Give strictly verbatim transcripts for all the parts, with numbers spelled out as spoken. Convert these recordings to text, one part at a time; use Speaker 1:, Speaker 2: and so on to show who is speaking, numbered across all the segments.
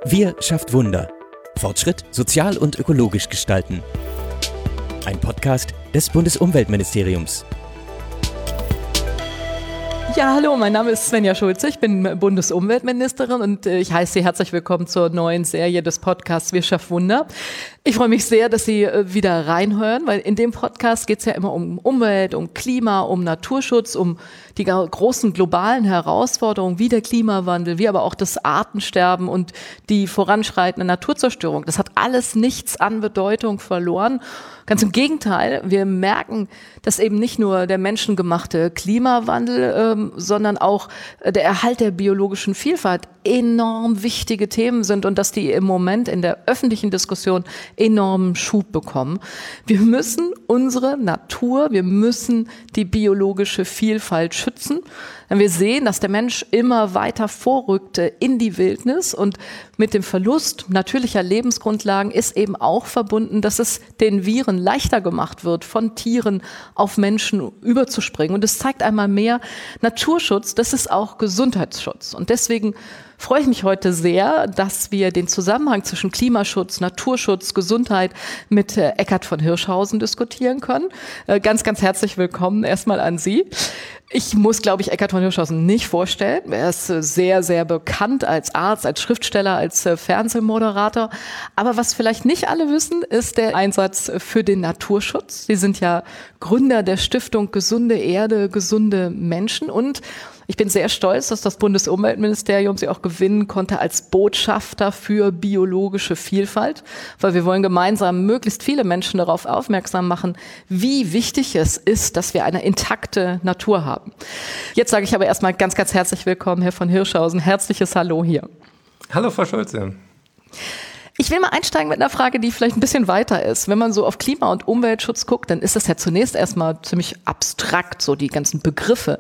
Speaker 1: Wir schafft Wunder. Fortschritt sozial und ökologisch gestalten. Ein Podcast des Bundesumweltministeriums.
Speaker 2: Ja, hallo, mein Name ist Svenja Schulze, ich bin Bundesumweltministerin und ich heiße Sie herzlich willkommen zur neuen Serie des Podcasts Wir schafft Wunder. Ich freue mich sehr, dass Sie wieder reinhören, weil in dem Podcast geht es ja immer um Umwelt, um Klima, um Naturschutz, um die großen globalen Herausforderungen wie der Klimawandel, wie aber auch das Artensterben und die voranschreitende Naturzerstörung. Das hat alles nichts an Bedeutung verloren. Ganz im Gegenteil, wir merken, dass eben nicht nur der menschengemachte Klimawandel, ähm, sondern auch der Erhalt der biologischen Vielfalt enorm wichtige Themen sind und dass die im Moment in der öffentlichen Diskussion enormen Schub bekommen. Wir müssen unsere Natur, wir müssen die biologische Vielfalt schützen. Denn wir sehen, dass der Mensch immer weiter vorrückte in die Wildnis und mit dem Verlust natürlicher Lebensgrundlagen ist eben auch verbunden, dass es den Viren leichter gemacht wird, von Tieren auf Menschen überzuspringen. Und es zeigt einmal mehr, Naturschutz, das ist auch Gesundheitsschutz. Und deswegen freue ich mich heute sehr, dass wir den Zusammenhang zwischen Klimaschutz, Naturschutz, Gesundheit mit Eckhard von Hirschhausen diskutieren können. Ganz, ganz herzlich willkommen erstmal an Sie. Ich muss, glaube ich, Eckhard von Hirschhausen nicht vorstellen. Er ist sehr, sehr bekannt als Arzt, als Schriftsteller, als Fernsehmoderator. Aber was vielleicht nicht alle wissen, ist der Einsatz für den Naturschutz. Sie sind ja Gründer der Stiftung Gesunde Erde, gesunde Menschen. Und ich bin sehr stolz, dass das Bundesumweltministerium Sie auch gewinnen konnte als Botschafter für biologische Vielfalt, weil wir wollen gemeinsam möglichst viele Menschen darauf aufmerksam machen, wie wichtig es ist, dass wir eine intakte Natur haben. Jetzt sage ich aber erstmal ganz, ganz herzlich willkommen, Herr von Hirschhausen. Herzliches Hallo hier.
Speaker 3: Hallo, Frau Schulze.
Speaker 2: Ich will mal einsteigen mit einer Frage, die vielleicht ein bisschen weiter ist. Wenn man so auf Klima- und Umweltschutz guckt, dann ist das ja zunächst erstmal ziemlich abstrakt, so die ganzen Begriffe.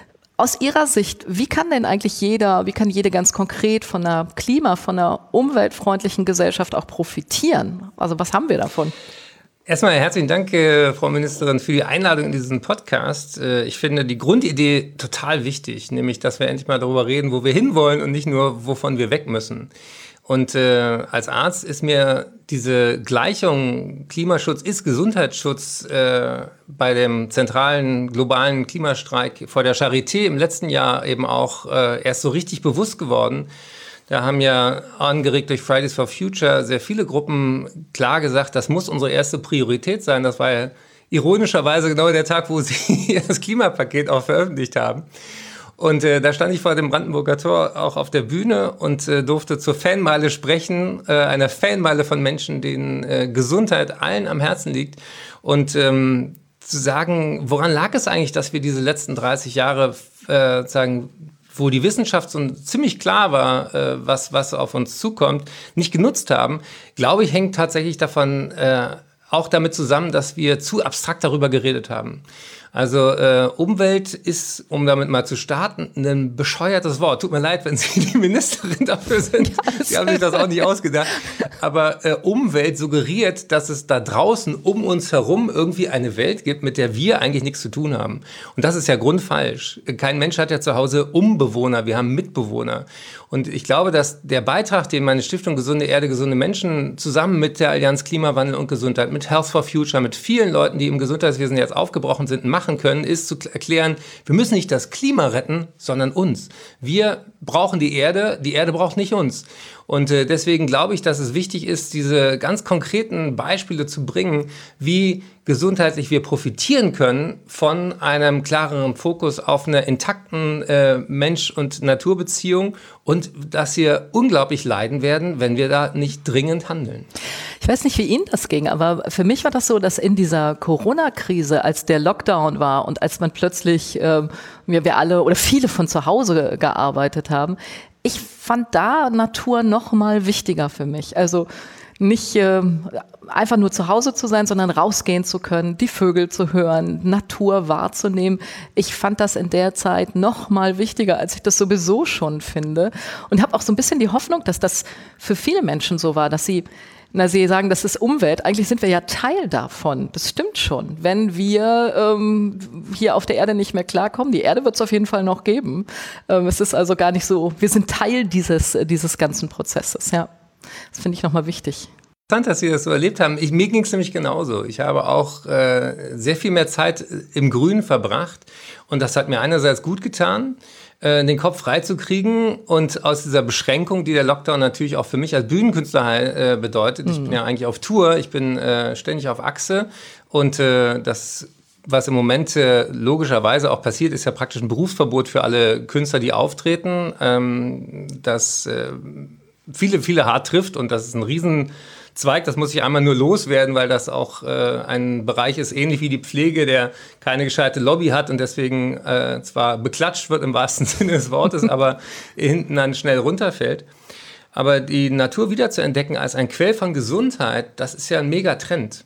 Speaker 2: Aus Ihrer Sicht, wie kann denn eigentlich jeder, wie kann jede ganz konkret von einer Klima-, von einer umweltfreundlichen Gesellschaft auch profitieren? Also was haben wir davon?
Speaker 3: Erstmal herzlichen Dank, äh, Frau Ministerin, für die Einladung in diesen Podcast. Äh, ich finde die Grundidee total wichtig, nämlich, dass wir endlich mal darüber reden, wo wir hinwollen und nicht nur, wovon wir weg müssen. Und äh, als Arzt ist mir diese Gleichung Klimaschutz ist Gesundheitsschutz äh, bei dem zentralen globalen Klimastreik vor der Charité im letzten Jahr eben auch äh, erst so richtig bewusst geworden. Da haben ja angeregt durch Fridays for Future sehr viele Gruppen klar gesagt, das muss unsere erste Priorität sein. Das war ja ironischerweise genau der Tag, wo sie das Klimapaket auch veröffentlicht haben. Und äh, da stand ich vor dem Brandenburger Tor auch auf der Bühne und äh, durfte zur Fanmeile sprechen, äh, einer Fanmeile von Menschen, denen äh, Gesundheit allen am Herzen liegt. Und ähm, zu sagen, woran lag es eigentlich, dass wir diese letzten dreißig Jahre, äh, sagen, wo die Wissenschaft so ziemlich klar war, äh, was, was auf uns zukommt, nicht genutzt haben, glaube ich, hängt tatsächlich davon äh, auch damit zusammen, dass wir zu abstrakt darüber geredet haben. Also äh, Umwelt ist, um damit mal zu starten, ein bescheuertes Wort. Tut mir leid, wenn Sie die Ministerin dafür sind. Sie haben sich das auch nicht ausgedacht. Aber äh, Umwelt suggeriert, dass es da draußen um uns herum irgendwie eine Welt gibt, mit der wir eigentlich nichts zu tun haben. Und das ist ja grundfalsch. Kein Mensch hat ja zu Hause Umbewohner, wir haben Mitbewohner. Und ich glaube, dass der Beitrag, den meine Stiftung Gesunde Erde, gesunde Menschen zusammen mit der Allianz Klimawandel und Gesundheit, mit Health for Future, mit vielen Leuten, die im Gesundheitswesen jetzt aufgebrochen sind, machen können, ist zu erklären, wir müssen nicht das Klima retten, sondern uns. Wir brauchen die Erde, die Erde braucht nicht uns. Und äh, deswegen glaube ich, dass es wichtig ist, diese ganz konkreten Beispiele zu bringen, wie gesundheitlich wir profitieren können von einem klareren Fokus auf einer intakten äh, Mensch- und Naturbeziehung und dass wir unglaublich leiden werden, wenn wir da nicht dringend handeln.
Speaker 2: Ich weiß nicht, wie Ihnen das ging, aber für mich war das so, dass in dieser Corona-Krise, als der Lockdown war und als man plötzlich, äh, wir, wir alle oder viele von zu Hause gearbeitet haben, ich fand da Natur noch mal wichtiger für mich. Also nicht äh, einfach nur zu Hause zu sein, sondern rausgehen zu können, die Vögel zu hören, Natur wahrzunehmen. Ich fand das in der Zeit noch mal wichtiger, als ich das sowieso schon finde. Und habe auch so ein bisschen die Hoffnung, dass das für viele Menschen so war, dass sie Na, Sie sagen, das ist Umwelt. Eigentlich sind wir ja Teil davon. Das stimmt schon. Wenn wir ähm, hier auf der Erde nicht mehr klarkommen, die Erde wird es auf jeden Fall noch geben. Ähm, es ist also gar nicht so, wir sind Teil dieses, dieses ganzen Prozesses. Ja, das finde ich nochmal wichtig.
Speaker 3: Interessant, dass Sie das so erlebt haben. Ich, mir ging es nämlich genauso. Ich habe auch äh, sehr viel mehr Zeit im Grünen verbracht und das hat mir einerseits gut getan, äh, den Kopf frei zu kriegen und aus dieser Beschränkung, die der Lockdown natürlich auch für mich als Bühnenkünstler äh, bedeutet. Mhm. Ich bin ja eigentlich auf Tour, ich bin äh, ständig auf Achse und äh, das was im Moment äh, logischerweise auch passiert, ist ja praktisch ein Berufsverbot für alle Künstler, die auftreten, ähm, das äh, viele, viele hart trifft und das ist ein Riesenzweig, das muss ich einmal nur loswerden, weil das auch äh, ein Bereich ist, ähnlich wie die Pflege, der keine gescheite Lobby hat und deswegen äh, zwar beklatscht wird im wahrsten Sinne des Wortes, aber hinten dann schnell runterfällt. Aber die Natur wiederzuentdecken als ein Quell von Gesundheit, das ist ja ein Megatrend.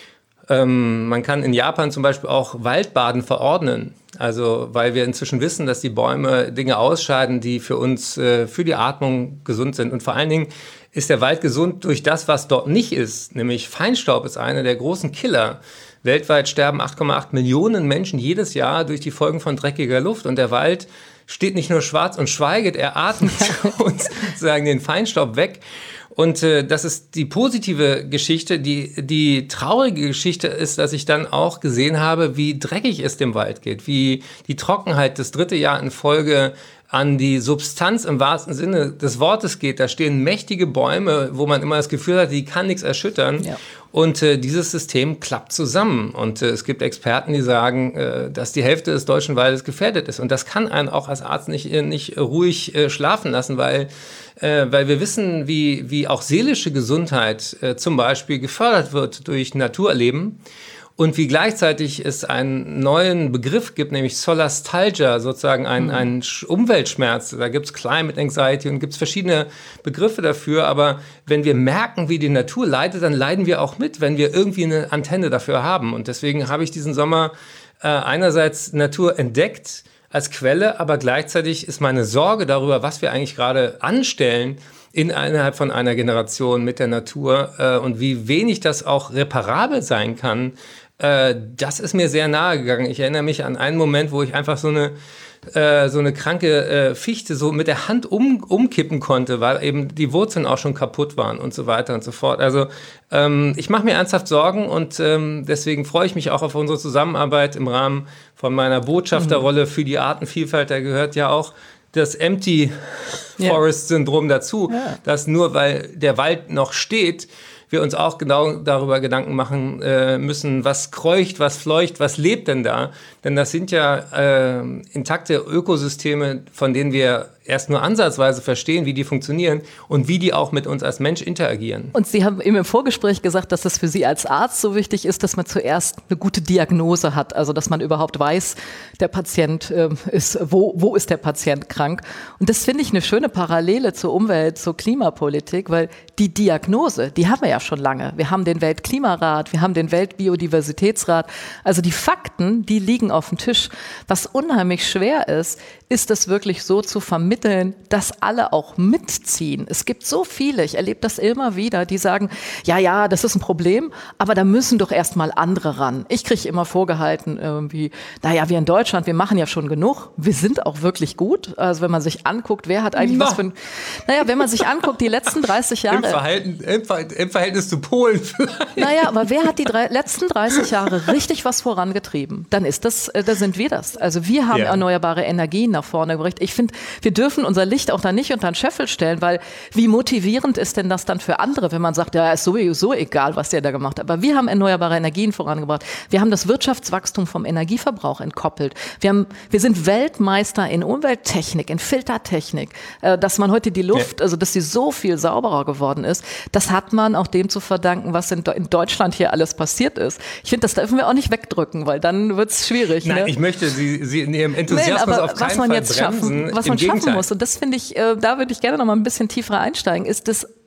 Speaker 3: Ähm, man kann in Japan zum Beispiel auch Waldbaden verordnen. Also, weil wir inzwischen wissen, dass die Bäume Dinge ausscheiden, die für uns, äh, für die Atmung gesund sind. Und vor allen Dingen ist der Wald gesund durch das, was dort nicht ist. Nämlich Feinstaub ist einer der großen Killer. Weltweit sterben acht Komma acht Millionen Menschen jedes Jahr durch die Folgen von dreckiger Luft. Und der Wald steht nicht nur schwarz und schweiget, er atmet uns sozusagen den Feinstaub weg. Und äh, das ist die positive Geschichte. Die, die traurige Geschichte ist, dass ich dann auch gesehen habe, wie dreckig es dem Wald geht, wie die Trockenheit das dritte Jahr in Folge an die Substanz im wahrsten Sinne des Wortes geht. Da stehen mächtige Bäume, wo man immer das Gefühl hat, die kann nichts erschüttern. Ja. Und äh, dieses System klappt zusammen. Und äh, es gibt Experten, die sagen, äh, dass die Hälfte des deutschen Waldes gefährdet ist. Und das kann einen auch als Arzt nicht, nicht ruhig äh, schlafen lassen, weil, äh, weil wir wissen, wie, wie auch seelische Gesundheit äh, zum Beispiel gefördert wird durch Naturerleben. Und wie gleichzeitig es einen neuen Begriff gibt, nämlich Solastalgia, sozusagen ein, mhm. ein Umweltschmerz. Da gibt's Climate Anxiety und gibt's verschiedene Begriffe dafür. Aber wenn wir merken, wie die Natur leidet, dann leiden wir auch mit, wenn wir irgendwie eine Antenne dafür haben. Und deswegen habe ich diesen Sommer äh, einerseits Natur entdeckt als Quelle, aber gleichzeitig ist meine Sorge darüber, was wir eigentlich gerade anstellen, in innerhalb von einer Generation mit der Natur äh, und wie wenig das auch reparabel sein kann, äh, das ist mir sehr nahe gegangen. Ich erinnere mich an einen Moment, wo ich einfach so eine äh, so eine kranke äh, Fichte so mit der Hand um, umkippen konnte, weil eben die Wurzeln auch schon kaputt waren und so weiter und so fort. Also ähm, ich mache mir ernsthaft Sorgen und ähm, deswegen freue ich mich auch auf unsere Zusammenarbeit im Rahmen von meiner Botschafterrolle für die Artenvielfalt. Da gehört ja auch das Empty Forest Syndrom dazu, ja. Dass nur weil der Wald noch steht, wir uns auch genau darüber Gedanken machen äh, müssen, was kreucht, was fleucht, was lebt denn da? Denn das sind ja äh, intakte Ökosysteme, von denen wir erst nur ansatzweise verstehen, wie die funktionieren und wie die auch mit uns als Mensch interagieren.
Speaker 2: Und Sie haben eben im Vorgespräch gesagt, dass es für Sie als Arzt so wichtig ist, dass man zuerst eine gute Diagnose hat, also dass man überhaupt weiß, der Patient äh, ist, wo, wo ist der Patient krank? Und das finde ich eine schöne Parallele zur Umwelt, zur Klimapolitik, weil die Diagnose, die haben wir ja schon lange. Wir haben den Weltklimarat, wir haben den Weltbiodiversitätsrat. Also die Fakten, die liegen auf dem Tisch. Was unheimlich schwer ist, ist es wirklich so zu vermitteln, dass alle auch mitziehen. Es gibt so viele, ich erlebe das immer wieder, die sagen, ja, ja, das ist ein Problem, aber da müssen doch erstmal andere ran. Ich kriege immer vorgehalten, irgendwie, naja, wir in Deutschland, wir machen ja schon genug, wir sind auch wirklich gut. Also wenn man sich anguckt, wer hat eigentlich no. was für ein, naja, wenn man sich anguckt, die letzten dreißig Jahre.
Speaker 3: Im, Verhalten, im, Ver- im Verhältnis zu Polen vielleicht.
Speaker 2: Naja, aber wer hat die drei, letzten dreißig Jahre richtig was vorangetrieben? Dann ist das, äh, da sind wir das. Also wir haben ja. erneuerbare Energien nach vorne gebracht. Ich finde, wir dürfen unser Licht auch da nicht unter den Scheffel stellen, weil wie motivierend ist denn das dann für andere, wenn man sagt, ja, ist sowieso egal, was der da gemacht hat. Aber wir haben erneuerbare Energien vorangebracht. Wir haben das Wirtschaftswachstum vom Energieverbrauch entkoppelt. Wir haben, wir sind Weltmeister in Umwelttechnik, in Filtertechnik. Äh, dass man heute die Luft, ja. also dass sie so viel sauberer geworden ist, das hat man auch dem zu verdanken, was in, in Deutschland hier alles passiert ist. Ich finde, das dürfen wir auch nicht wegdrücken, weil dann wird es schwierig.
Speaker 3: Nein,
Speaker 2: ne?
Speaker 3: ich möchte Sie, Sie in Ihrem Enthusiasmus
Speaker 2: Nein,
Speaker 3: auf keinen
Speaker 2: was man
Speaker 3: Fall
Speaker 2: jetzt
Speaker 3: bremsen.
Speaker 2: Schaffen, was man
Speaker 3: Im
Speaker 2: schaffen
Speaker 3: Gegenteil.
Speaker 2: muss, und das finde ich, äh, da würde ich gerne noch mal ein bisschen tiefer einsteigen, ist das,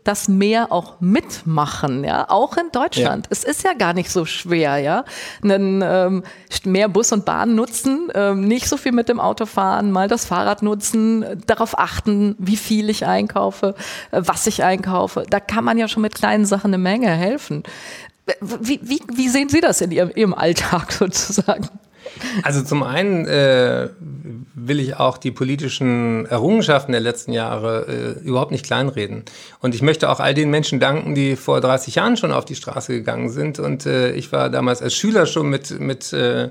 Speaker 2: das Meer auch mitmachen, ja, auch in Deutschland. Ja. Es ist ja gar nicht so schwer, ja, Einen, ähm, mehr Bus und Bahn nutzen, ähm, nicht so viel mit dem Auto fahren, mal das Fahrrad nutzen, darauf achten, wie viel ich einkaufe, äh, was ich einkaufe. Da kann man ja schon mit kleinen Sachen eine Menge helfen. Wie, wie, wie sehen Sie das in Ihrem, Ihrem Alltag sozusagen?
Speaker 3: Also zum einen äh, will ich auch die politischen Errungenschaften der letzten Jahre äh, überhaupt nicht kleinreden. Und ich möchte auch all den Menschen danken, die vor dreißig Jahren schon auf die Straße gegangen sind. Und äh, ich war damals als Schüler schon mit, mit äh,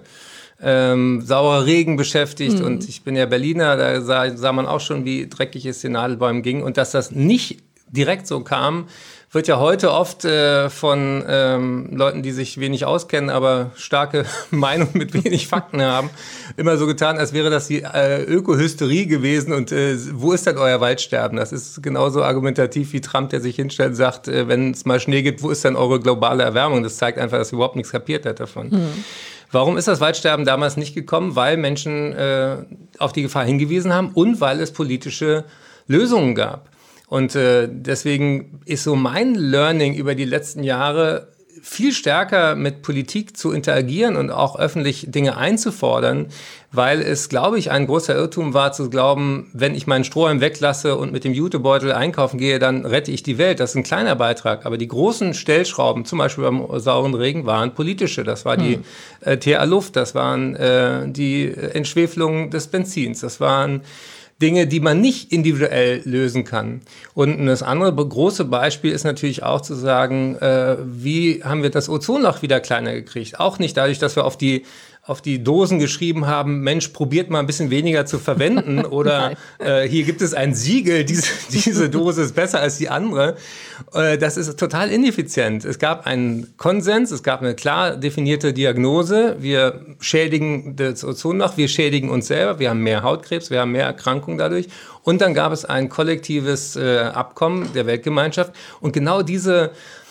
Speaker 3: ähm, saurer Regen beschäftigt. Mhm. Und ich bin ja Berliner, da sah, sah man auch schon, wie dreckig es den Nadelbäumen ging. Und dass das nicht direkt so kam, wird ja heute oft äh, von ähm, Leuten, die sich wenig auskennen, aber starke Meinung mit wenig Fakten haben, immer so getan, als wäre das die äh, Ökohysterie gewesen und äh, wo ist denn euer Waldsterben? Das ist genauso argumentativ wie Trump, der sich hinstellt und sagt, äh, wenn es mal Schnee gibt, wo ist denn eure globale Erwärmung? Das zeigt einfach, dass er überhaupt nichts kapiert hat davon. Mhm. Warum ist das Waldsterben damals nicht gekommen? Weil Menschen äh, auf die Gefahr hingewiesen haben und weil es politische Lösungen gab. Und äh, deswegen ist so mein Learning über die letzten Jahre, viel stärker mit Politik zu interagieren und auch öffentlich Dinge einzufordern, weil es, glaube ich, ein großer Irrtum war zu glauben, wenn ich meinen Strohhalm weglasse und mit dem Jutebeutel einkaufen gehe, dann rette ich die Welt. Das ist ein kleiner Beitrag. Aber die großen Stellschrauben, zum Beispiel beim sauren Regen, waren politische. Das war die hm. äh, T H-Luft, das waren äh, die Entschwefelung des Benzins, das waren Dinge, die man nicht individuell lösen kann. Und das andere große Beispiel ist natürlich auch zu sagen, äh, wie haben wir das Ozonloch wieder kleiner gekriegt? Auch nicht dadurch, dass wir auf die auf die Dosen geschrieben haben, Mensch, probiert mal ein bisschen weniger zu verwenden oder äh, hier gibt es ein Siegel, diese, diese Dose ist besser als die andere. Äh, das ist total ineffizient. Es gab einen Konsens, es gab eine klar definierte Diagnose. Wir schädigen das Ozonloch, wir schädigen uns selber, wir haben mehr Hautkrebs, wir haben mehr Erkrankungen dadurch. Und dann gab es ein kollektives äh, Abkommen der Weltgemeinschaft. Und genau diese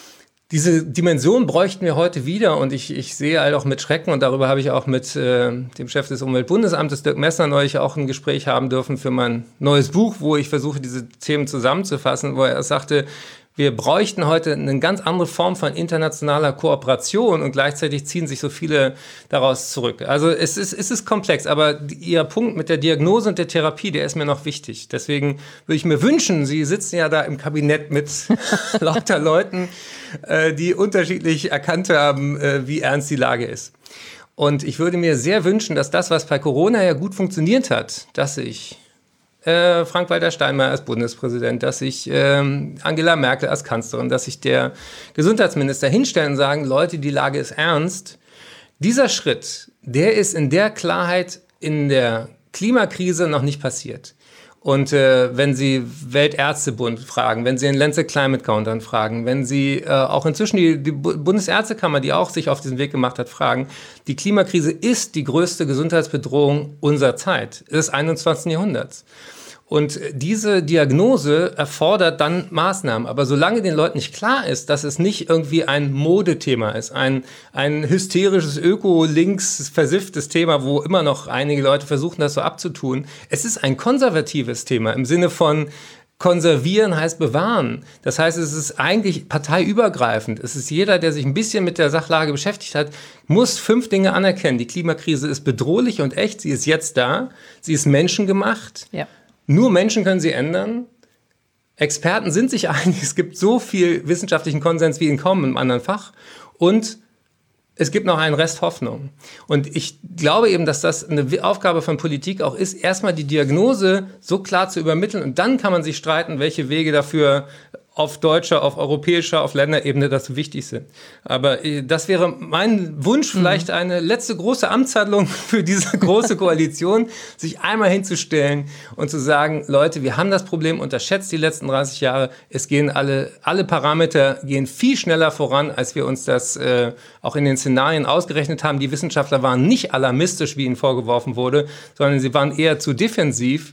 Speaker 3: Diese Dimension bräuchten wir heute wieder und ich, ich sehe halt auch mit Schrecken und darüber habe ich auch mit äh, dem Chef des Umweltbundesamtes, Dirk Messner, neulich auch ein Gespräch haben dürfen für mein neues Buch, wo ich versuche, diese Themen zusammenzufassen, wo er sagte, wir bräuchten heute eine ganz andere Form von internationaler Kooperation und gleichzeitig ziehen sich so viele daraus zurück. Also es ist, es ist komplex, aber Ihr Punkt mit der Diagnose und der Therapie, der ist mir noch wichtig. Deswegen würde ich mir wünschen, Sie sitzen ja da im Kabinett mit lauter Leuten, äh, die unterschiedlich erkannt haben, äh, wie ernst die Lage ist. Und ich würde mir sehr wünschen, dass das, was bei Corona ja gut funktioniert hat, dass ich Frank-Walter Steinmeier als Bundespräsident, dass sich ähm, Angela Merkel als Kanzlerin, dass sich der Gesundheitsminister hinstellen und sagen, Leute, die Lage ist ernst. Dieser Schritt, der ist in der Klarheit in der Klimakrise noch nicht passiert. Und äh, wenn Sie Weltärztebund fragen, wenn Sie den Lancet Climate Countdown fragen, wenn Sie äh, auch inzwischen die, die Bundesärztekammer, die auch sich auf diesen Weg gemacht hat, fragen, die Klimakrise ist die größte Gesundheitsbedrohung unserer Zeit, des einundzwanzigsten Jahrhunderts. Und diese Diagnose erfordert dann Maßnahmen. Aber solange den Leuten nicht klar ist, dass es nicht irgendwie ein Modethema ist, ein, ein hysterisches, öko-links versifftes Thema, wo immer noch einige Leute versuchen, das so abzutun. Es ist ein konservatives Thema im Sinne von konservieren heißt bewahren. Das heißt, es ist eigentlich parteiübergreifend. Es ist jeder, der sich ein bisschen mit der Sachlage beschäftigt hat, muss fünf Dinge anerkennen. Die Klimakrise ist bedrohlich und echt. Sie ist jetzt da. Sie ist menschengemacht. Ja. Nur Menschen können sie ändern. Experten sind sich einig, es gibt so viel wissenschaftlichen Konsens wie in kaum einem anderen Fach. Und es gibt noch einen Rest Hoffnung. Und ich glaube eben, dass das eine Aufgabe von Politik auch ist, erstmal die Diagnose so klar zu übermitteln. Und dann kann man sich streiten, welche Wege dafür auf deutscher, auf europäischer, auf Länderebene dazu wichtig sind. Aber das wäre mein Wunsch, vielleicht eine letzte große Amtshandlung für diese große Koalition, sich einmal hinzustellen und zu sagen, Leute, wir haben das Problem unterschätzt die letzten dreißig Jahre. Es gehen alle, alle Parameter gehen viel schneller voran, als wir uns das äh, auch in den Szenarien ausgerechnet haben. Die Wissenschaftler waren nicht alarmistisch, wie ihnen vorgeworfen wurde, sondern sie waren eher zu defensiv.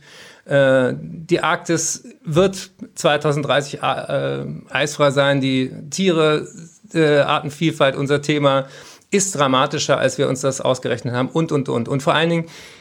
Speaker 3: Die Arktis wird zweitausenddreißig äh, eisfrei sein, die Tiere, äh, Artenvielfalt, unser Thema, ist dramatischer, als wir uns das ausgerechnet haben und, und, und. Und vor allen Dingen,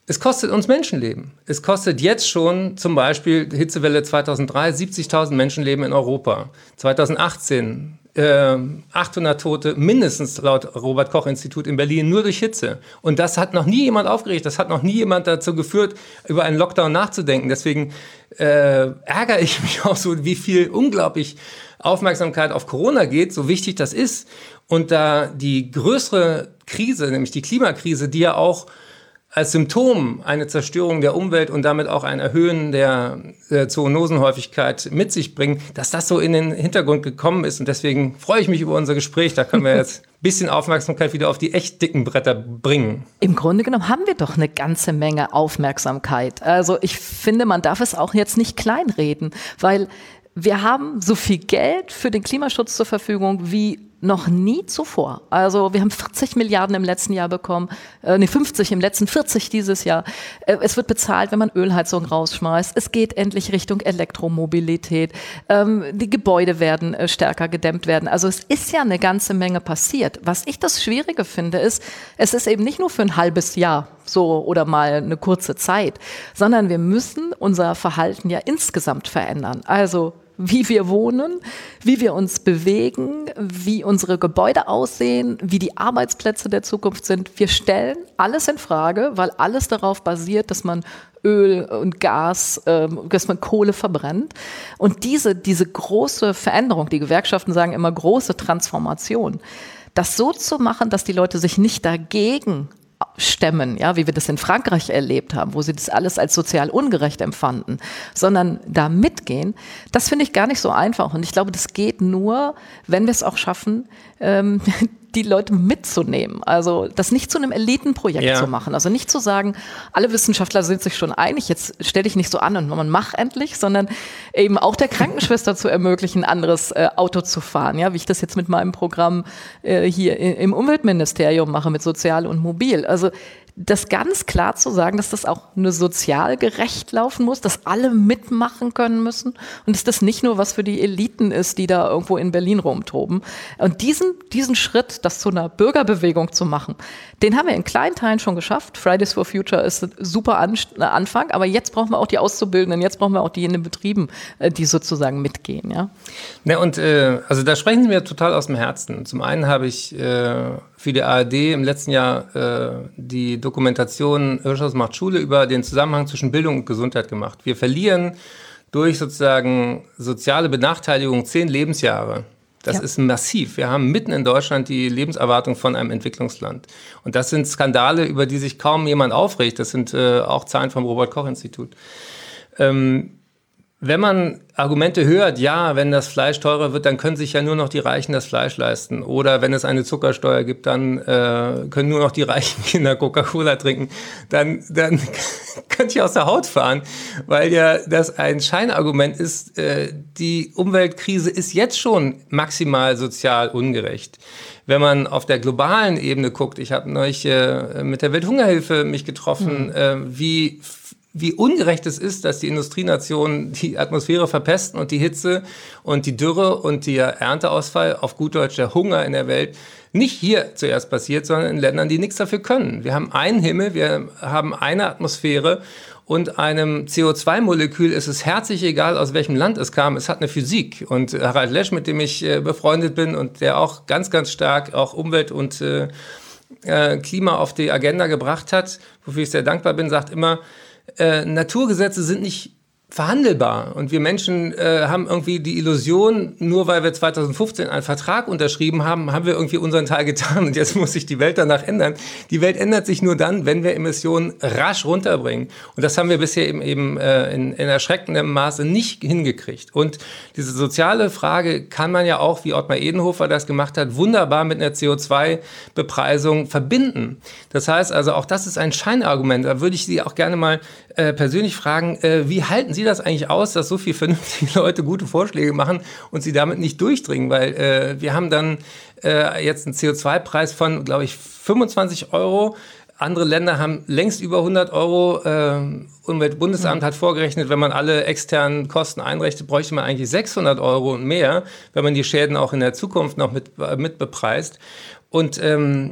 Speaker 3: Es kostet uns Menschenleben. Es kostet jetzt schon zum Beispiel Hitzewelle zweitausenddrei, siebzigtausend Menschenleben in Europa. zweitausendachtzehn äh, achthundert Tote mindestens laut Robert-Koch-Institut in Berlin nur durch Hitze. Und das hat noch nie jemand aufgeregt. Das hat noch nie jemand dazu geführt, über einen Lockdown nachzudenken. Deswegen äh, ärgere ich mich auch so, wie viel unglaublich Aufmerksamkeit auf Corona geht, so wichtig das ist. Und da die größere Krise, nämlich die Klimakrise, die ja auch als Symptom eine Zerstörung der Umwelt und damit auch ein Erhöhen der äh, Zoonosenhäufigkeit mit sich bringen, dass das so in den Hintergrund gekommen ist. Und deswegen freue ich mich über unser Gespräch. Da können wir jetzt ein bisschen Aufmerksamkeit wieder auf die echt dicken Bretter bringen.
Speaker 2: Im Grunde genommen haben wir doch eine ganze Menge Aufmerksamkeit. Also ich finde, man darf es auch jetzt nicht kleinreden, weil wir haben so viel Geld für den Klimaschutz zur Verfügung wie noch nie zuvor. Also wir haben vierzig Milliarden im letzten Jahr bekommen, äh, nee, fünfzig im letzten, vierzig dieses Jahr. Äh, es wird bezahlt, wenn man Ölheizung rausschmeißt. Es geht endlich Richtung Elektromobilität. Ähm, die Gebäude werden äh, stärker gedämmt werden. Also es ist ja eine ganze Menge passiert. Was ich das Schwierige finde, ist, es ist eben nicht nur für ein halbes Jahr so oder mal eine kurze Zeit, sondern wir müssen unser Verhalten ja insgesamt verändern. Also wie wir wohnen, wie wir uns bewegen, wie unsere Gebäude aussehen, wie die Arbeitsplätze der Zukunft sind. Wir stellen alles in Frage, weil alles darauf basiert, dass man Öl und Gas, äh, dass man Kohle verbrennt. Und diese, diese große Veränderung, die Gewerkschaften sagen immer große Transformation, das so zu machen, dass die Leute sich nicht dagegen stemmen, ja, wie wir das in Frankreich erlebt haben, wo sie das alles als sozial ungerecht empfanden, sondern da mitgehen, das finde ich gar nicht so einfach. Und ich glaube, das geht nur, wenn wir es auch schaffen, ähm, die Leute mitzunehmen. Also das nicht zu einem Elitenprojekt ja. zu machen. Also nicht zu sagen, alle Wissenschaftler sind sich schon einig, jetzt stell dich nicht so an und man mach endlich, sondern eben auch der Krankenschwester zu ermöglichen, ein anderes äh, Auto zu fahren. Ja, wie ich das jetzt mit meinem Programm äh, hier im Umweltministerium mache, mit Sozial und Mobil. Also das ganz klar zu sagen, dass das auch nur sozial gerecht laufen muss, dass alle mitmachen können müssen und dass das nicht nur was für die Eliten ist, die da irgendwo in Berlin rumtoben. Und diesen, diesen Schritt, das zu einer Bürgerbewegung zu machen, den haben wir in kleinen Teilen schon geschafft. Fridays for Future ist ein super Anfang, aber jetzt brauchen wir auch die Auszubildenden, jetzt brauchen wir auch die in den Betrieben, die sozusagen mitgehen. Ja,
Speaker 3: ja und äh, also da sprechen Sie mir total aus dem Herzen. Zum einen habe ich äh, für die A R D im letzten Jahr äh, die Dokumentation Hirschhaus macht Schule über den Zusammenhang zwischen Bildung und Gesundheit gemacht. Wir verlieren durch sozusagen soziale Benachteiligung zehn Lebensjahre. Das ja. ist massiv. Wir haben mitten in Deutschland die Lebenserwartung von einem Entwicklungsland. Und das sind Skandale, über die sich kaum jemand aufregt. Das sind äh, auch Zahlen vom Robert-Koch-Institut. Ähm, Wenn man Argumente hört, ja, wenn das Fleisch teurer wird, dann können sich ja nur noch die Reichen das Fleisch leisten. Oder wenn es eine Zuckersteuer gibt, dann äh, können nur noch die reichen Kinder Coca-Cola trinken. Dann, dann könnt ihr aus der Haut fahren, weil ja das ein Scheinargument ist. Äh, die Umweltkrise ist jetzt schon maximal sozial ungerecht. Wenn man auf der globalen Ebene guckt, ich habe neulich äh, mit der Welthungerhilfe mich getroffen, mhm. äh, wie wie ungerecht es ist, dass die Industrienationen die Atmosphäre verpesten und die Hitze und die Dürre und der Ernteausfall, auf gut Deutsch der Hunger in der Welt, nicht hier zuerst passiert, sondern in Ländern, die nichts dafür können. Wir haben einen Himmel, wir haben eine Atmosphäre und einem C O zwei Molekül ist es herzlich egal, aus welchem Land es kam. Es hat eine Physik. Und Harald Lesch, mit dem ich äh, befreundet bin und der auch ganz, ganz stark auch Umwelt und äh, äh, Klima auf die Agenda gebracht hat, wofür ich sehr dankbar bin, sagt immer, Äh, Naturgesetze sind nicht verhandelbar und wir Menschen äh, haben irgendwie die Illusion, nur weil wir zweitausendfünfzehn einen Vertrag unterschrieben haben, haben wir irgendwie unseren Teil getan und jetzt muss sich die Welt danach ändern. Die Welt ändert sich nur dann, wenn wir Emissionen rasch runterbringen und das haben wir bisher eben, eben äh, in, in erschreckendem Maße nicht hingekriegt. Und diese soziale Frage kann man ja auch, wie Ottmar Edenhofer das gemacht hat, wunderbar mit einer C O zwei Bepreisung verbinden. Das heißt also, auch das ist ein Scheinargument. Da würde ich Sie auch gerne mal äh, persönlich fragen, äh, wie halten Sie das eigentlich aus, dass so viele vernünftige Leute gute Vorschläge machen und sie damit nicht durchdringen? Weil äh, wir haben dann äh, jetzt einen C O zwei Preis von, glaube ich, fünfundzwanzig Euro. Andere Länder haben längst über hundert Euro. Äh, Umweltbundesamt hat vorgerechnet, wenn man alle externen Kosten einrechnet, bräuchte man eigentlich sechshundert Euro und mehr, wenn man die Schäden auch in der Zukunft noch mit, mit bepreist. Und ähm,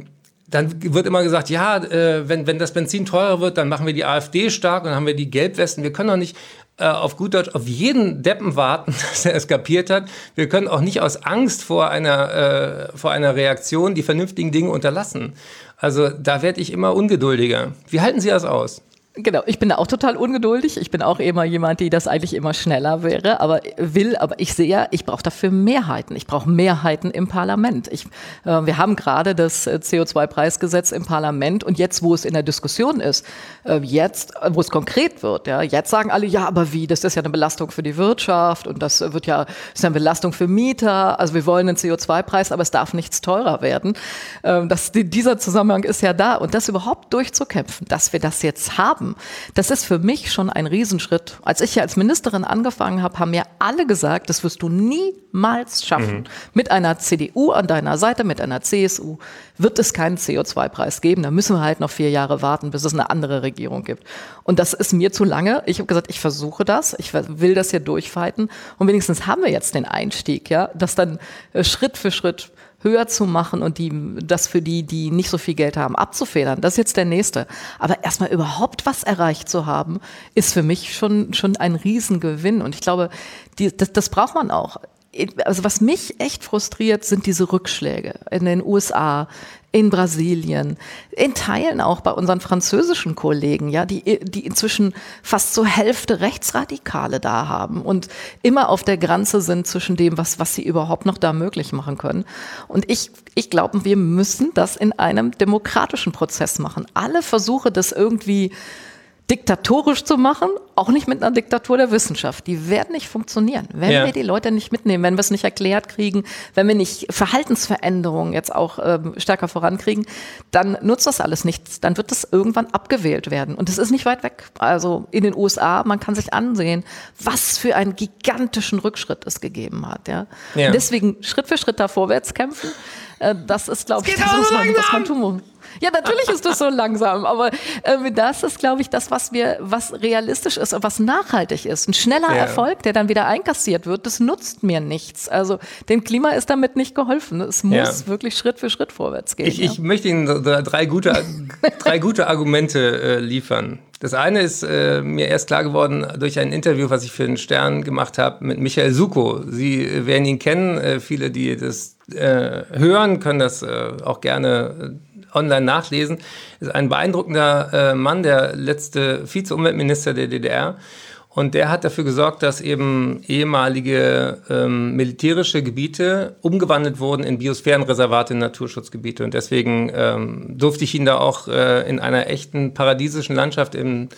Speaker 3: dann wird immer gesagt, ja, äh, wenn, wenn das Benzin teurer wird, dann machen wir die AfD stark und dann haben wir die Gelbwesten. Wir können doch nicht äh, auf gut Deutsch auf jeden Deppen warten, dass er es kapiert hat. Wir können auch nicht aus Angst vor einer, äh, vor einer Reaktion die vernünftigen Dinge unterlassen. Also da werde ich immer ungeduldiger. Wie halten Sie das aus?
Speaker 2: Genau, ich bin auch total ungeduldig. Ich bin auch immer jemand, die das eigentlich immer schneller wäre, aber will. Aber ich sehe ja, ich brauche dafür Mehrheiten. Ich brauche Mehrheiten im Parlament. Ich, äh, wir haben gerade das C O zwei Preisgesetz im Parlament und jetzt, wo es in der Diskussion ist, äh, jetzt, wo es konkret wird, ja, jetzt sagen alle, ja, aber wie? Das ist ja eine Belastung für die Wirtschaft und das wird ja, ist ja eine Belastung für Mieter. Also wir wollen einen C O zwei Preis, aber es darf nichts teurer werden. Ähm, das, dieser Zusammenhang ist ja da und das überhaupt durchzukämpfen, dass wir das jetzt haben. Das ist für mich schon ein Riesenschritt. Als ich ja als Ministerin angefangen habe, haben mir alle gesagt, das wirst du niemals schaffen. Mhm. Mit einer C D U an deiner Seite, mit einer C S U wird es keinen C O zwei Preis geben. Da müssen wir halt noch vier Jahre warten, bis es eine andere Regierung gibt. Und das ist mir zu lange. Ich habe gesagt, ich versuche das. Ich will das hier durchfighten. Und wenigstens haben wir jetzt den Einstieg, ja, das dann Schritt für Schritt höher zu machen und die, das für die, die nicht so viel Geld haben, abzufedern. Das ist jetzt der nächste. Aber erstmal überhaupt was erreicht zu haben, ist für mich schon, schon ein Riesengewinn. Und ich glaube, die, das, das braucht man auch. Also was mich echt frustriert, sind diese Rückschläge in den U S A, in Brasilien, in Teilen auch bei unseren französischen Kollegen, ja, die, die inzwischen fast zur Hälfte Rechtsradikale da haben und immer auf der Grenze sind zwischen dem, was, was sie überhaupt noch da möglich machen können. Und ich, ich glaube, wir müssen das in einem demokratischen Prozess machen. Alle Versuche, das irgendwie diktatorisch zu machen, auch nicht mit einer Diktatur der Wissenschaft. Die werden nicht funktionieren, wenn ja. wir die Leute nicht mitnehmen, wenn wir es nicht erklärt kriegen, wenn wir nicht Verhaltensveränderungen jetzt auch ähm, stärker vorankriegen, dann nutzt das alles nichts. Dann wird das irgendwann abgewählt werden. Und es ist nicht weit weg. Also in den U S A, man kann sich ansehen, was für einen gigantischen Rückschritt es gegeben hat. Ja? Ja. Und deswegen Schritt für Schritt da vorwärts kämpfen, äh, das ist, glaube ich, das, was man, was man tun muss. Ja, natürlich ist das so langsam, aber äh, das ist, glaube ich, das, was wir, was realistisch ist und was nachhaltig ist. Ein schneller ja. Erfolg, der dann wieder einkassiert wird, das nutzt mir nichts. Also dem Klima ist damit nicht geholfen. Es muss ja. wirklich Schritt für Schritt vorwärts gehen.
Speaker 3: Ich,
Speaker 2: ja.
Speaker 3: ich möchte Ihnen drei gute, drei gute Argumente äh, liefern. Das eine ist äh, mir erst klar geworden durch ein Interview, was ich für den Stern gemacht habe mit Michael Sukow. Sie werden ihn kennen. Äh, viele, die das äh, hören, können das äh, auch gerne äh, online nachlesen. Ist ein beeindruckender äh, Mann, der letzte Vize-Umweltminister der D D R. Und der hat dafür gesorgt, dass eben ehemalige ähm, militärische Gebiete umgewandelt wurden in Biosphärenreservate, in Naturschutzgebiete. Und deswegen ähm, durfte ich ihn da auch äh, in einer echten paradiesischen Landschaft im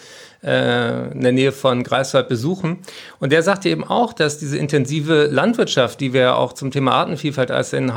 Speaker 3: äh, in der Nähe von Greifswald besuchen. Und der sagte eben auch, dass diese intensive Landwirtschaft, die wir auch zum Thema Artenvielfalt als den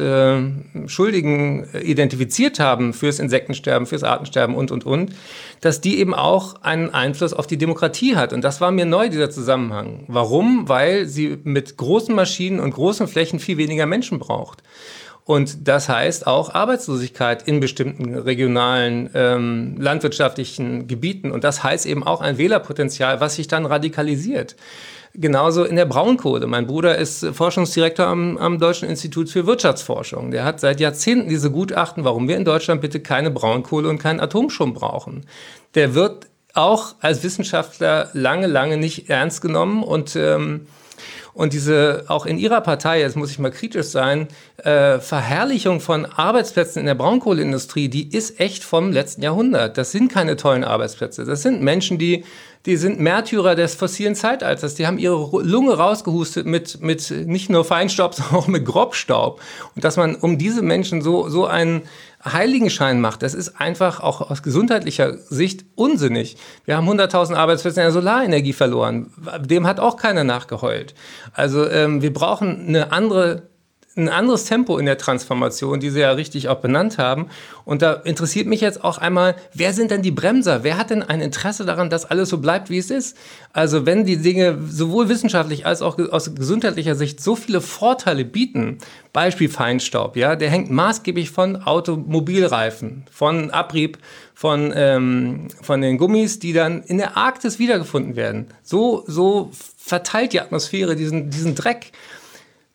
Speaker 3: Hauptschuldigen äh, identifiziert haben fürs Insektensterben, fürs Artensterben und, und, und, dass die eben auch einen Einfluss auf die Demokratie hat. Und das war mir neu, dieser Zusammenhang. Warum? Weil sie mit großen Maschinen und großen Flächen viel weniger Menschen braucht. Und das heißt auch Arbeitslosigkeit in bestimmten regionalen ähm, landwirtschaftlichen Gebieten. Und das heißt eben auch ein Wählerpotenzial, was sich dann radikalisiert. Genauso in der Braunkohle. Mein Bruder ist Forschungsdirektor am, am Deutschen Institut für Wirtschaftsforschung. Der hat seit Jahrzehnten diese Gutachten, warum wir in Deutschland bitte keine Braunkohle und keinen Atomstrom brauchen. Der wird auch als Wissenschaftler lange, lange nicht ernst genommen und ähm, Und diese, auch in Ihrer Partei, jetzt muss ich mal kritisch sein, äh, Verherrlichung von Arbeitsplätzen in der Braunkohleindustrie, die ist echt vom letzten Jahrhundert. Das sind keine tollen Arbeitsplätze. Das sind Menschen, die, die sind Märtyrer des fossilen Zeitalters. Die haben ihre Lunge rausgehustet mit, mit nicht nur Feinstaub, sondern auch mit Grobstaub. Und dass man um diese Menschen so, so einen Heiligenschein macht, das ist einfach auch aus gesundheitlicher Sicht unsinnig. Wir haben hunderttausend Arbeitsplätze in der Solarenergie verloren. Dem hat auch keiner nachgeheult. Also ähm, wir brauchen eine andere, ein anderes Tempo in der Transformation, die Sie ja richtig auch benannt haben. Und da interessiert mich jetzt auch einmal, wer sind denn die Bremser? Wer hat denn ein Interesse daran, dass alles so bleibt, wie es ist? Also wenn die Dinge sowohl wissenschaftlich als auch aus gesundheitlicher Sicht so viele Vorteile bieten, Beispiel Feinstaub, ja, der hängt maßgeblich von Automobilreifen, von Abrieb, von, ähm, von den Gummis, die dann in der Arktis wiedergefunden werden. So, so verteilt die Atmosphäre diesen, diesen Dreck.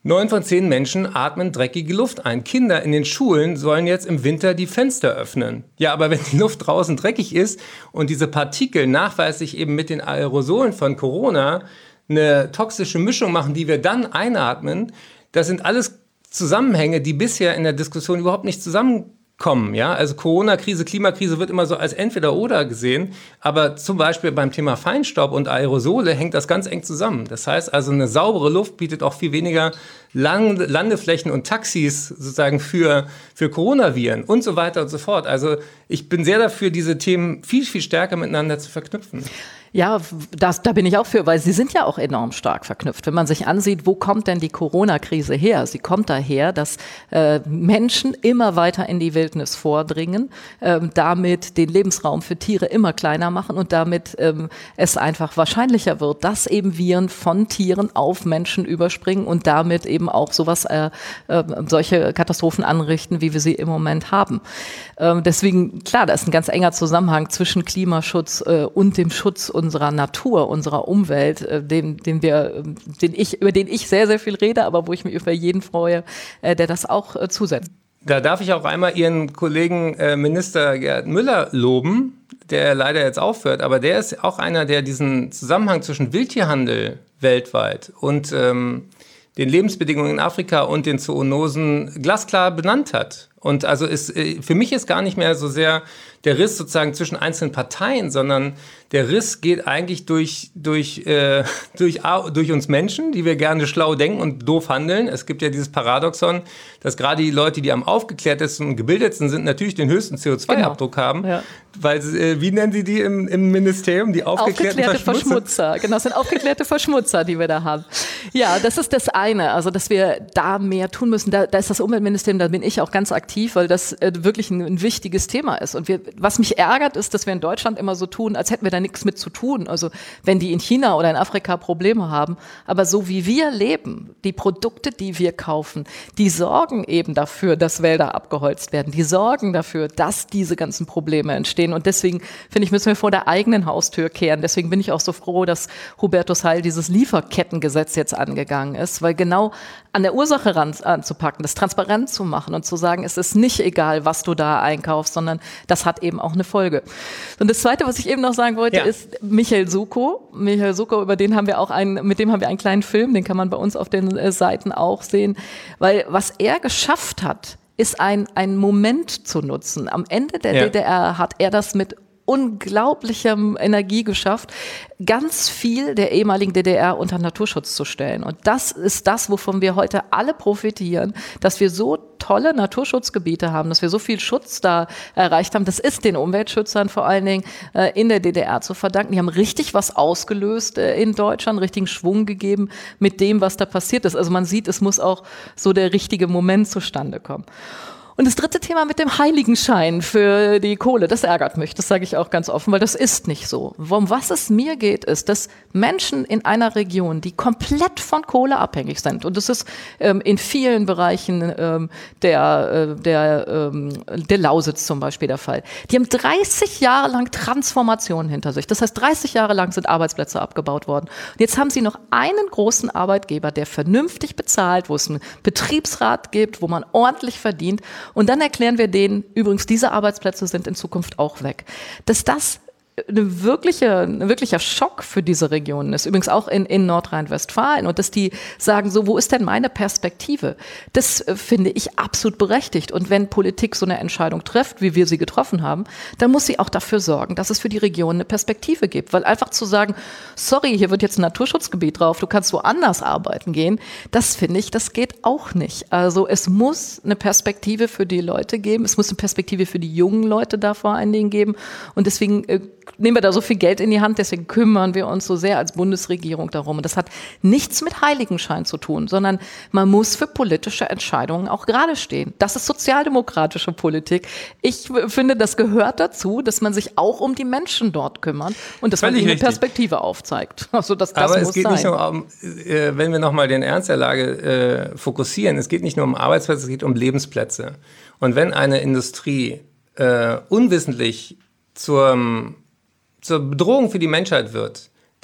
Speaker 3: Neun von zehn Menschen atmen dreckige Luft ein. Kinder in den Schulen sollen jetzt im Winter die Fenster öffnen. Ja, aber wenn die Luft draußen dreckig ist und diese Partikel nachweislich eben mit den Aerosolen von Corona eine toxische Mischung machen, die wir dann einatmen, das sind alles Zusammenhänge, die bisher in der Diskussion überhaupt nicht zusammenkommen. Ja, also Corona-Krise, Klimakrise wird immer so als Entweder-Oder gesehen, aber zum Beispiel beim Thema Feinstaub und Aerosole hängt das ganz eng zusammen. Das heißt also, eine saubere Luft bietet auch viel weniger Land- Landeflächen und Taxis sozusagen für, für Coronaviren und so weiter und so fort. Also ich bin sehr dafür, diese Themen viel, viel stärker miteinander zu verknüpfen.
Speaker 2: Ja, das, da bin ich auch für, weil sie sind ja auch enorm stark verknüpft. Wenn man sich ansieht, wo kommt denn die Corona-Krise her? Sie kommt daher, dass äh, Menschen immer weiter in die Wildnis vordringen, ähm, damit den Lebensraum für Tiere immer kleiner machen und damit ähm, es einfach wahrscheinlicher wird, dass eben Viren von Tieren auf Menschen überspringen und damit eben auch sowas, äh, äh, solche Katastrophen anrichten, wie wir sie im Moment haben. Ähm, deswegen, klar, da ist ein ganz enger Zusammenhang zwischen Klimaschutz äh, und dem Schutz unserer Natur, unserer Umwelt, äh, den, den wir, den ich, über den ich sehr, sehr viel rede, aber wo ich mich über jeden freue, äh, der das auch äh, zusetzt.
Speaker 3: Da darf ich auch einmal Ihren Kollegen äh, Minister Gerd Müller loben, der leider jetzt aufhört, aber der ist auch einer, der diesen Zusammenhang zwischen Wildtierhandel weltweit und ähm, den Lebensbedingungen in Afrika und den Zoonosen glasklar benannt hat. Und also ist, für mich ist gar nicht mehr so sehr der Riss sozusagen zwischen einzelnen Parteien, sondern der Riss geht eigentlich durch, durch, äh, durch, durch uns Menschen, die wir gerne schlau denken und doof handeln. Es gibt ja dieses Paradoxon, dass gerade die Leute, die am aufgeklärtesten und gebildetsten sind, natürlich den höchsten C O zwei Abdruck genau. haben. Ja. Weil, äh, wie nennen Sie die im, im Ministerium? Die aufgeklärten
Speaker 2: Aufgeklärte
Speaker 3: Verschmutzer.
Speaker 2: Verschmutzer. Genau, das sind aufgeklärte Verschmutzer, die wir da haben. Ja, das ist das eine, also dass wir da mehr tun müssen. Da, da ist das Umweltministerium, da bin ich auch ganz aktiv, weil das äh, wirklich ein, ein wichtiges Thema ist. Und wir, was mich ärgert, ist, dass wir in Deutschland immer so tun, als hätten wir da nichts mit zu tun. Also wenn die in China oder in Afrika Probleme haben. Aber so wie wir leben, die Produkte, die wir kaufen, die sorgen eben dafür, dass Wälder abgeholzt werden. Die sorgen dafür, dass diese ganzen Probleme entstehen. Und deswegen, finde ich, müssen wir vor der eigenen Haustür kehren. Deswegen bin ich auch so froh, dass Hubertus Heil dieses Lieferkettengesetz jetzt angegangen ist, weil genau an der Ursache ran, anzupacken, das transparent zu machen und zu sagen, es ist nicht egal, was du da einkaufst, sondern das hat eben auch eine Folge. Und das Zweite, was ich eben noch sagen wollte, ja. ist Michael Sukow. Michael Sukow, über den haben wir auch einen, mit dem haben wir einen kleinen Film, den kann man bei uns auf den äh, Seiten auch sehen, weil was er geschafft hat, ist ein, ein Moment zu nutzen. Am Ende der ja. D D R hat er das mit unglaublichem Energie geschafft, ganz viel der ehemaligen D D R unter Naturschutz zu stellen. Und das ist das, wovon wir heute alle profitieren, dass wir so tolle Naturschutzgebiete haben, dass wir so viel Schutz da erreicht haben. Das ist den Umweltschützern vor allen Dingen äh, in der D D R zu verdanken. Die haben richtig was ausgelöst äh, in Deutschland, richtigen Schwung gegeben mit dem, was da passiert ist. Also man sieht, es muss auch so der richtige Moment zustande kommen. Und das dritte Thema mit dem Heiligenschein für die Kohle, das ärgert mich, das sage ich auch ganz offen, weil das ist nicht so. Um was es mir geht, ist, dass Menschen in einer Region, die komplett von Kohle abhängig sind, und das ist ähm, in vielen Bereichen ähm, der, äh, der, ähm, der Lausitz zum Beispiel der Fall, die haben dreißig Jahre lang Transformation hinter sich. Das heißt, dreißig Jahre lang sind Arbeitsplätze abgebaut worden. Und jetzt haben sie noch einen großen Arbeitgeber, der vernünftig bezahlt, wo es einen Betriebsrat gibt, wo man ordentlich verdient. Und dann erklären wir denen, übrigens, diese Arbeitsplätze sind in Zukunft auch weg. Dass das eine wirkliche, ein wirklicher Schock für diese Regionen ist, übrigens auch in, in Nordrhein-Westfalen, und dass die sagen, so, wo ist denn meine Perspektive? Das äh, finde ich absolut berechtigt. Und wenn Politik so eine Entscheidung trifft, wie wir sie getroffen haben, dann muss sie auch dafür sorgen, dass es für die Region eine Perspektive gibt. Weil einfach zu sagen, sorry, hier wird jetzt ein Naturschutzgebiet drauf, du kannst woanders arbeiten gehen, das finde ich, das geht auch nicht. Also es muss eine Perspektive für die Leute geben, es muss eine Perspektive für die jungen Leute da vor allen Dingen geben. Und deswegen äh, nehmen wir da so viel Geld in die Hand, deswegen kümmern wir uns so sehr als Bundesregierung darum. Und das hat nichts mit Heiligenschein zu tun, sondern man muss für politische Entscheidungen auch gerade stehen. Das ist sozialdemokratische Politik. Ich finde, das gehört dazu, dass man sich auch um die Menschen dort kümmert und dass man ihnen eine Perspektive aufzeigt. Also das, das
Speaker 3: Aber
Speaker 2: muss
Speaker 3: es geht
Speaker 2: sein.
Speaker 3: nicht nur um, äh, wenn wir nochmal den Ernst der Lage äh, fokussieren, es geht nicht nur um Arbeitsplätze, es geht um Lebensplätze. Und wenn eine Industrie äh, unwissentlich zur zur Bedrohung für die Menschheit wird,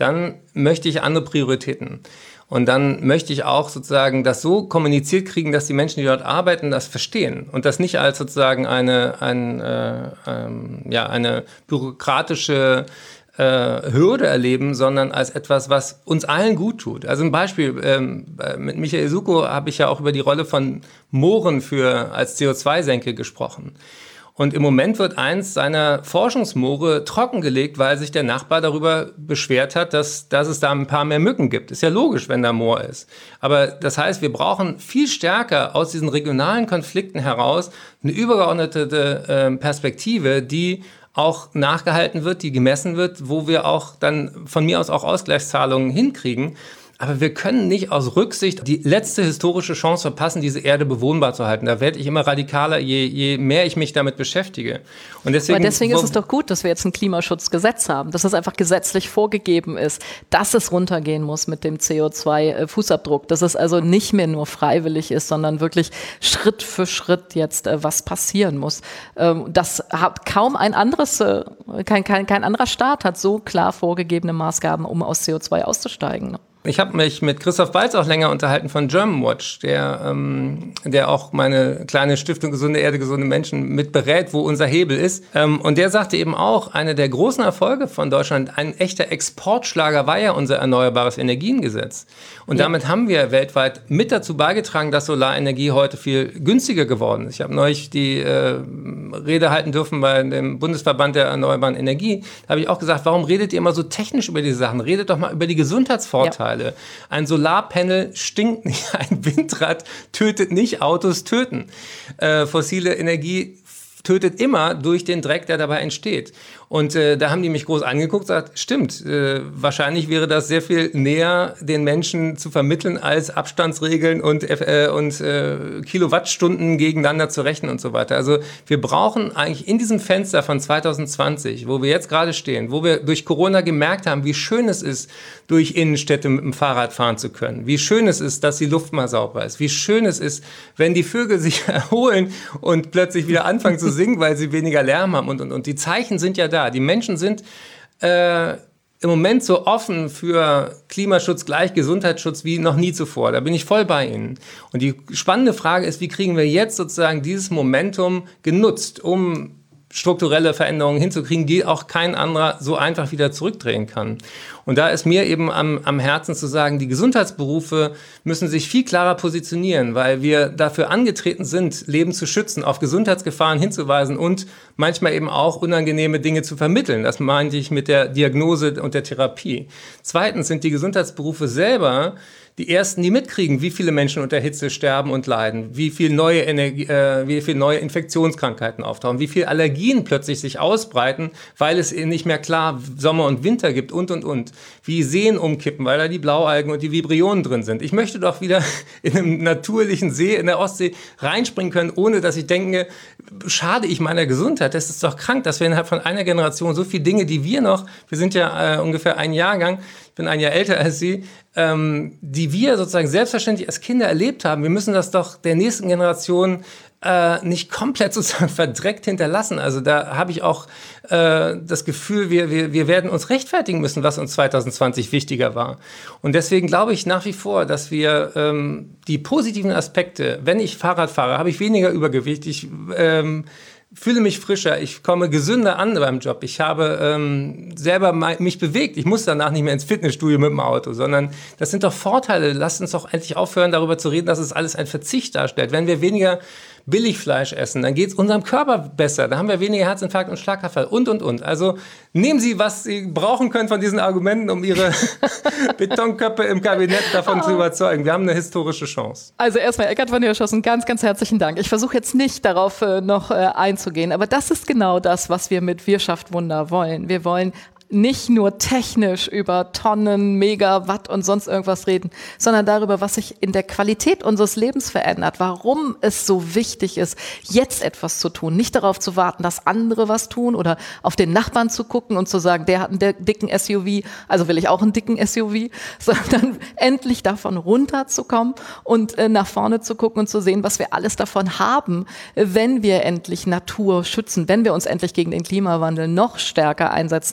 Speaker 3: dann möchte ich andere Prioritäten. Und dann möchte ich auch sozusagen das so kommuniziert kriegen, dass die Menschen, die dort arbeiten, das verstehen und das nicht als sozusagen eine, ein, äh, ähm, ja, eine bürokratische äh, Hürde erleben, sondern als etwas, was uns allen gut tut. Also ein Beispiel, ähm, mit Michael Suko habe ich ja auch über die Rolle von Mooren für, als C O zwei Senke gesprochen. Und im Moment wird eins seiner Forschungsmoore trockengelegt, weil sich der Nachbar darüber beschwert hat, dass, dass es da ein paar mehr Mücken gibt. Ist ja logisch, wenn da Moor ist. Aber das heißt, wir brauchen viel stärker aus diesen regionalen Konflikten heraus eine übergeordnete äh, Perspektive, die auch nachgehalten wird, die gemessen wird, wo wir auch dann von mir aus auch Ausgleichszahlungen hinkriegen. Aber wir können nicht aus Rücksicht die letzte historische Chance verpassen, diese Erde bewohnbar zu halten. Da werde ich immer radikaler, je, je mehr ich mich damit beschäftige. Und deswegen,
Speaker 2: Aber deswegen ist es doch gut, dass wir jetzt ein Klimaschutzgesetz haben, dass es einfach gesetzlich vorgegeben ist, dass es runtergehen muss mit dem C O zwei Fußabdruck, dass es also nicht mehr nur freiwillig ist, sondern wirklich Schritt für Schritt jetzt was passieren muss. Das hat kaum ein anderes, kein, kein, kein anderer Staat hat so klar vorgegebene Maßgaben, um aus C O zwei auszusteigen.
Speaker 3: Ich habe mich mit Christoph Balz auch länger unterhalten von Germanwatch, der, ähm, der auch meine kleine Stiftung Gesunde Erde, gesunde Menschen mit berät, wo unser Hebel ist. Ähm, und der sagte eben auch, einer der großen Erfolge von Deutschland, ein echter Exportschlager war ja unser Erneuerbares Energiengesetz. Und ja. damit haben wir weltweit mit dazu beigetragen, dass Solarenergie heute viel günstiger geworden ist. Ich habe neulich die äh, Rede halten dürfen bei dem Bundesverband der Erneuerbaren Energie. Da habe ich auch gesagt, warum redet ihr immer so technisch über diese Sachen? Redet doch mal über die Gesundheitsvorteile. Ja. Ein Solarpanel stinkt nicht, ein Windrad tötet nicht, Autos töten. Äh, fossile Energie tötet immer durch den Dreck, der dabei entsteht. Und äh, da haben die mich groß angeguckt und gesagt, stimmt, äh, wahrscheinlich wäre das sehr viel näher den Menschen zu vermitteln, als Abstandsregeln und, äh, und äh, Kilowattstunden gegeneinander zu rechnen und so weiter. Also wir brauchen eigentlich in diesem Fenster von zwanzig zwanzig, wo wir jetzt gerade stehen, wo wir durch Corona gemerkt haben, wie schön es ist, durch Innenstädte mit dem Fahrrad fahren zu können, wie schön es ist, dass die Luft mal sauber ist, wie schön es ist, wenn die Vögel sich erholen und plötzlich wieder anfangen zu singen, weil sie weniger Lärm haben und, und, und die Zeichen sind ja da. Die Menschen sind äh, im Moment so offen für Klimaschutz gleich Gesundheitsschutz wie noch nie zuvor. Da bin ich voll bei Ihnen. Und die spannende Frage ist, wie kriegen wir jetzt sozusagen dieses Momentum genutzt, um strukturelle Veränderungen hinzukriegen, die auch kein anderer so einfach wieder zurückdrehen kann. Und da ist mir eben am, am Herzen zu sagen, die Gesundheitsberufe müssen sich viel klarer positionieren, weil wir dafür angetreten sind, Leben zu schützen, auf Gesundheitsgefahren hinzuweisen und manchmal eben auch unangenehme Dinge zu vermitteln. Das meinte ich mit der Diagnose und der Therapie. Zweitens sind die Gesundheitsberufe selber die ersten, die mitkriegen, wie viele Menschen unter Hitze sterben und leiden, wie viel neue Energie, äh, wie viel neue Infektionskrankheiten auftauchen, wie viel Allergien plötzlich sich ausbreiten, weil es nicht mehr klar Sommer und Winter gibt und, und, und. Wie Seen umkippen, weil da die Blaualgen und die Vibrionen drin sind. Ich möchte doch wieder in einem natürlichen See in der Ostsee reinspringen können, ohne dass ich denke, schade ich meiner Gesundheit. Das ist doch krank, dass wir innerhalb von einer Generation so viele Dinge, die wir noch, wir sind ja äh, ungefähr ein Jahrgang, ich bin ein Jahr älter als Sie, ähm, die wir sozusagen selbstverständlich als Kinder erlebt haben. Wir müssen das doch der nächsten Generation äh, nicht komplett sozusagen verdreckt hinterlassen. Also da habe ich auch äh, das Gefühl, wir, wir, wir werden uns rechtfertigen müssen, was uns zwanzig zwanzig wichtiger war. Und deswegen glaube ich nach wie vor, dass wir ähm, die positiven Aspekte, wenn ich Fahrrad fahre, habe ich weniger Übergewicht, ich ähm, fühle mich frischer, ich komme gesünder an beim Job. Ich habe ähm, selber mich bewegt. Ich muss danach nicht mehr ins Fitnessstudio mit dem Auto, sondern das sind doch Vorteile. Lasst uns doch endlich aufhören, darüber zu reden, dass es alles ein Verzicht darstellt. Wenn wir weniger Billigfleisch essen, dann geht es unserem Körper besser. Da haben wir weniger Herzinfarkt und Schlaganfall und, und, und. Also nehmen Sie, was Sie brauchen können von diesen Argumenten, um Ihre Betonköpfe im Kabinett davon oh. zu überzeugen. Wir haben eine historische Chance.
Speaker 2: Also erstmal, Eckhard von Hirschhausen, ganz, ganz herzlichen Dank. Ich versuche jetzt nicht darauf äh, noch äh, einzugehen, aber das ist genau das, was wir mit Wir schafft Wunder wollen. Wir wollen nicht nur technisch über Tonnen, Megawatt und sonst irgendwas reden, sondern darüber, was sich in der Qualität unseres Lebens verändert, warum es so wichtig ist, jetzt etwas zu tun, nicht darauf zu warten, dass andere was tun oder auf den Nachbarn zu gucken und zu sagen, der hat einen dicken S U V, also will ich auch einen dicken S U V, sondern endlich davon runterzukommen und äh, nach vorne zu gucken und zu sehen, was wir alles davon haben, wenn wir endlich Natur schützen, wenn wir uns endlich gegen den Klimawandel noch stärker einsetzen, als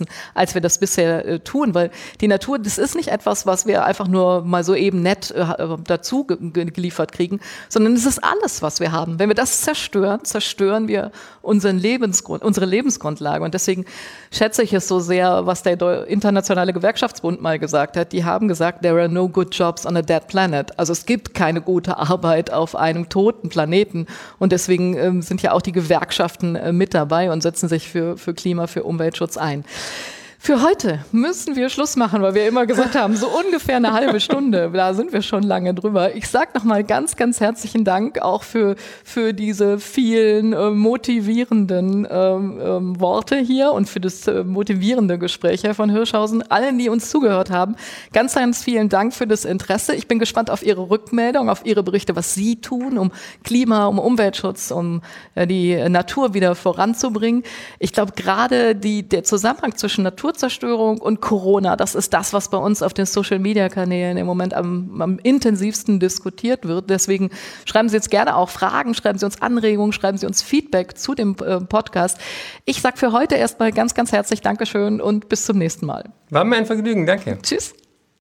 Speaker 2: als wir das bisher äh, tun, weil die Natur, das ist nicht etwas, was wir einfach nur mal so eben nett äh, dazu ge- geliefert kriegen, sondern es ist alles, was wir haben. Wenn wir das zerstören, zerstören wir unseren Lebensgrund, unsere Lebensgrundlage. Und deswegen schätze ich es so sehr, was der Deu- Internationale Gewerkschaftsbund mal gesagt hat. Die haben gesagt, there are no good jobs on a dead planet. Also es gibt keine gute Arbeit auf einem toten Planeten. Und deswegen ähm, sind ja auch die Gewerkschaften äh, mit dabei und setzen sich für, für Klima, für Umweltschutz ein. Für heute müssen wir Schluss machen, weil wir immer gesagt haben, so ungefähr eine halbe Stunde, da sind wir schon lange drüber. Ich sage nochmal ganz, ganz herzlichen Dank auch für, für diese vielen äh, motivierenden ähm, ähm, Worte hier und für das äh, motivierende Gespräch, Herr von Hirschhausen. Allen, die uns zugehört haben, ganz, ganz vielen Dank für das Interesse. Ich bin gespannt auf Ihre Rückmeldung, auf Ihre Berichte, was Sie tun, um Klima, um Umweltschutz, um äh, die Natur wieder voranzubringen. Ich glaube, gerade die, der Zusammenhang zwischen Natur Zerstörung und Corona, das ist das, was bei uns auf den Social-Media-Kanälen im Moment am, am intensivsten diskutiert wird. Deswegen schreiben Sie jetzt gerne auch Fragen, schreiben Sie uns Anregungen, schreiben Sie uns Feedback zu dem äh, Podcast. Ich sage für heute erstmal ganz, ganz herzlich Dankeschön und bis zum nächsten Mal.
Speaker 3: War mir ein Vergnügen, danke.
Speaker 2: Tschüss.